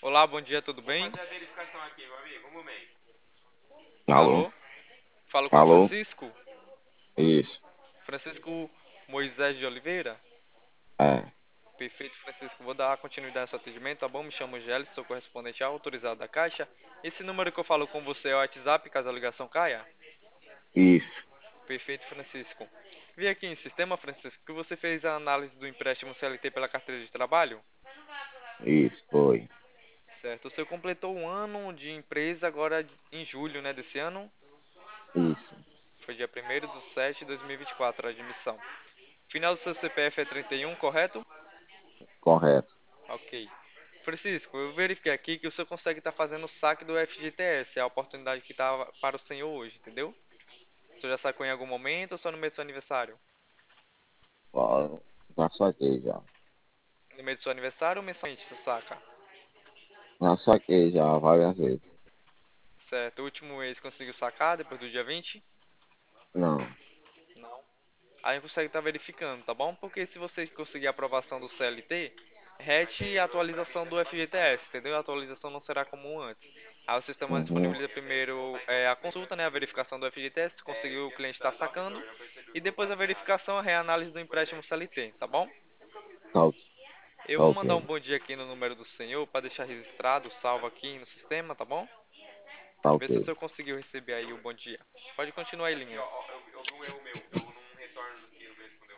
Olá, bom dia, tudo bem? Vou fazer a verificação aqui, meu amigo. Um momento. Alô? Alô? Falo com Alô? Francisco. Isso. Francisco Moisés de Oliveira. É, Perfeito, Francisco. Vou dar continuidade ao seu atendimento, tá bom? Me chamo Gélis, sou correspondente autorizado da Caixa. Esse número que eu falo com você é o WhatsApp, caso a ligação caia? isso, Perfeito, Francisco. Vi aqui em sistema, Francisco, que você fez a análise do empréstimo CLT pela carteira de trabalho. isso, foi. Certo. O senhor completou um ano de empresa agora em julho, né, desse ano. Isso, Foi dia 1º de 7 de 2024, a admissão. Final do seu CPF é 31, correto? correto. Ok. Francisco, eu verifiquei aqui que o senhor consegue estar fazendo o saque do FGTS, é a oportunidade que está para o senhor hoje, entendeu? O senhor já sacou em algum momento ou só no mês do seu aniversário? Ó, já saquei já. No mês do seu aniversário ou mensalmente você saca? Já saquei já várias vezes. Certo, o último mês conseguiu sacar depois do dia 20? Não. Não. Aí consegue estar verificando, tá bom? Porque se você conseguir a aprovação do CLT, RET a atualização do FGTS, entendeu? A atualização não será como antes. Aí o sistema Uhum. disponibiliza primeiro a consulta, né, a verificação do FGTS, se conseguiu o cliente estar sacando, e depois a verificação, a reanálise do empréstimo CLT, tá bom? Tá, Eu tá vou ok. mandar um bom dia aqui no número do senhor para deixar registrado, salvo aqui no sistema, tá bom? Tá Vê se o ok. senhor conseguiu receber aí o bom dia. Pode continuar aí, linha. Eu vi um erro meu, eu não retorno do que ele respondeu.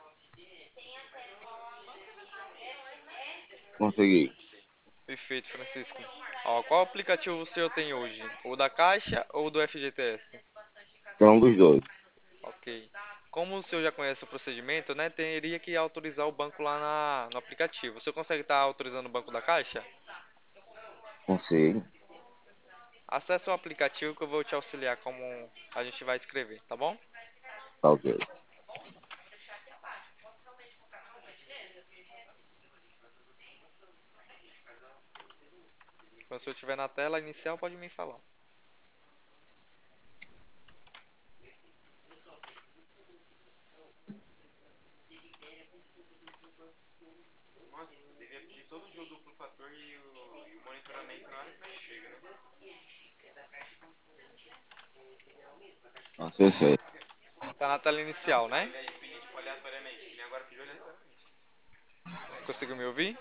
Consegui. Perfeito, Francisco. Ó, qual aplicativo o senhor tem hoje? O da Caixa ou o do FGTS? É um dos dois. Ok. Como o senhor já conhece o procedimento, né, teria que autorizar o banco lá no aplicativo. O senhor consegue estar autorizando o banco da Caixa? Consigo. Acesse o aplicativo que eu vou te auxiliar como a gente vai escrever, tá bom? Tá ok. Quando o senhor estiver na tela inicial, pode me falar. Nossa, devia pedir todo dia o duplo fator e o monitoramento na hora que nós chega, né? Acessei. Tá na tela inicial, né? Pedir tipo aleatoriamente, que nem agora pediu aleatoriamente. Conseguiu me ouvir?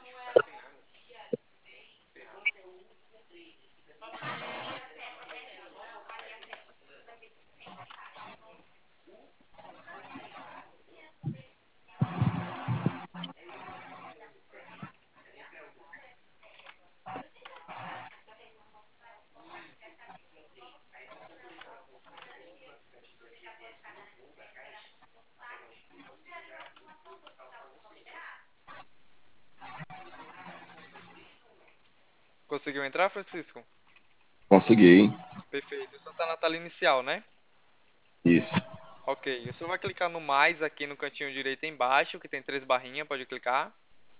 Conseguiu entrar, Francisco? Consegui. Perfeito. Só tá na tela inicial, né? Isso. Ok. O senhor vai clicar no mais aqui no cantinho direito embaixo, que tem três barrinhas, pode clicar.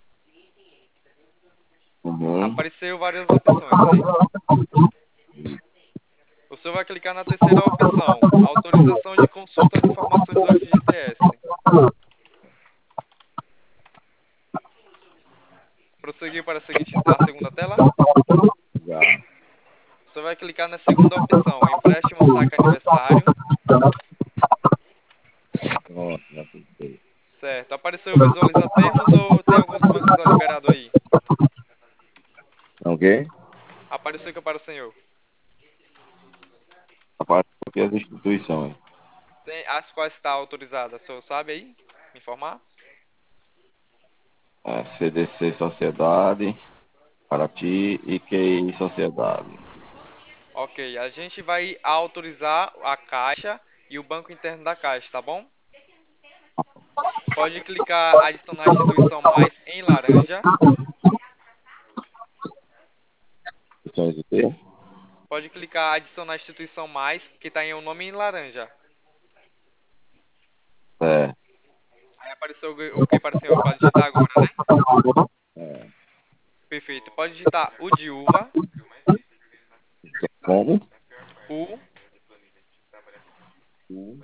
Uhum. Apareceu várias opções aí. O senhor vai clicar na terceira opção, autorização de consulta de informações do FGTS. Prosseguir para a segunda tela. Já. O senhor vai clicar na segunda opção, empréstimo saque aniversário. Pronto, já cliquei. Certo. Apareceu visualizar termos ou tem alguns bancos já liberado aí? Ok? Apareceu que para o senhor. Aparece aqui as instituições. Tem as quais está autorizada, o senhor sabe aí? Me informar? É, CDC Sociedade, Paraty e QI Sociedade. Ok, a gente vai autorizar a Caixa e o banco interno da Caixa, tá bom? Pode clicar adicionar instituição mais em laranja. Instituições de quê? Pode clicar adicionar instituição mais, que está em um nome em laranja. É. Aí apareceu o que para o senhor? Pode digitar agora, né? É. Perfeito. Pode digitar o de uva, Como? o, Um.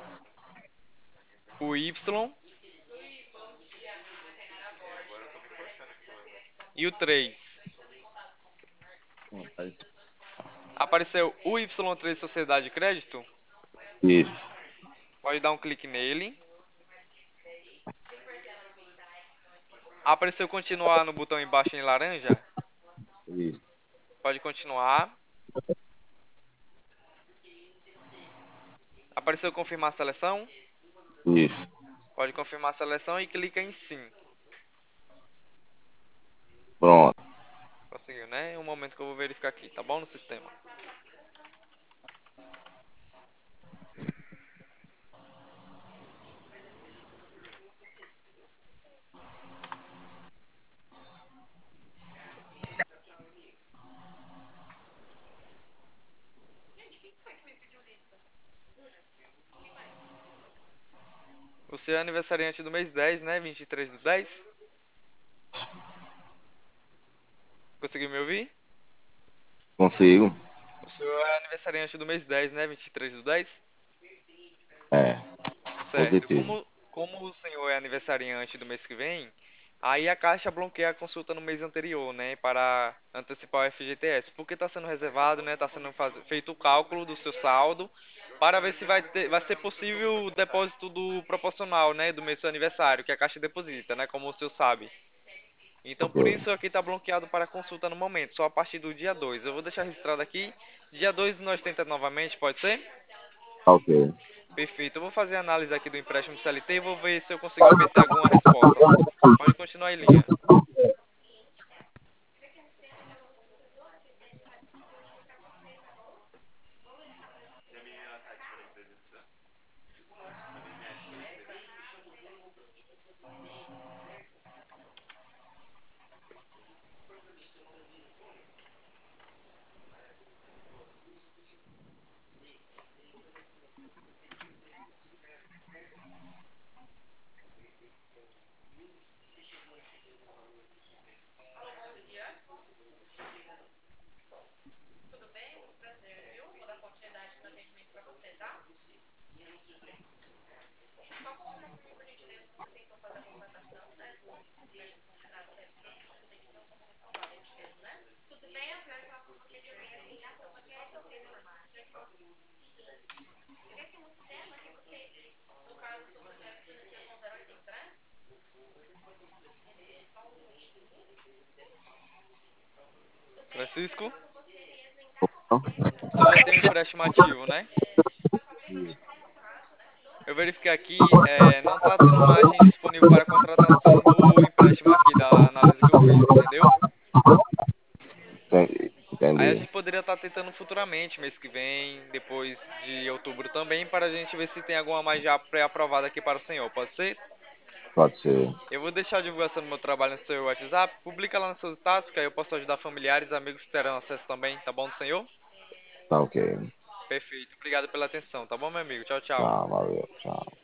o Y e o 3. Apareceu. Apareceu o Y3 Sociedade de Crédito? Isso, Pode dar um clique nele. Apareceu continuar no botão embaixo em laranja? isso, Pode continuar. Apareceu confirmar a seleção? isso. Pode confirmar a seleção e clica em sim. Pronto. Conseguiu, né? Um momento que eu vou verificar aqui, tá bom? No sistema. O seu é aniversariante do mês 10, né? 23/10. Conseguiu me ouvir? Consigo? O seu é aniversariante do mês 10, né? 23/10. É, Certo. positivo. Como o senhor é aniversariante do mês que vem, aí a Caixa bloqueia a consulta no mês anterior, né? Para antecipar o FGTS. Porque está sendo reservado, né? Está sendo feito o cálculo do seu saldo para ver se vai ser possível o depósito do proporcional, né? Do mês do seu aniversário, que a Caixa deposita, né? Como o senhor sabe. Então, Ok, por isso aqui está bloqueado para consulta no momento, só a partir do dia 2. Eu vou deixar registrado aqui. Dia 2 nós tentamos novamente, pode ser? tá ok. Perfeito. Eu vou fazer a análise aqui do empréstimo CLT e vou ver se eu consigo obter alguma resposta. Pode continuar em linha. Francisco, você já tem um empréstimo ativo, né? Eu verifiquei aqui, não está tendo margem disponível para contratação do empréstimo aqui, da análise que eu fiz, entendeu? Entendi. Aí a Entendi. gente poderia estar tentando futuramente, mês que vem, depois de outubro também, para a gente ver se tem alguma mais já pré-aprovada aqui para o senhor, pode ser? Pode ser. Eu vou deixar a divulgação do meu trabalho no seu WhatsApp. Publica lá nos seus status, que aí eu posso ajudar familiares e amigos que terão acesso também, tá bom, senhor? Tá ok. Perfeito. Obrigado pela atenção, tá bom, meu amigo? Tchau, tchau. Tá, valeu. Tchau.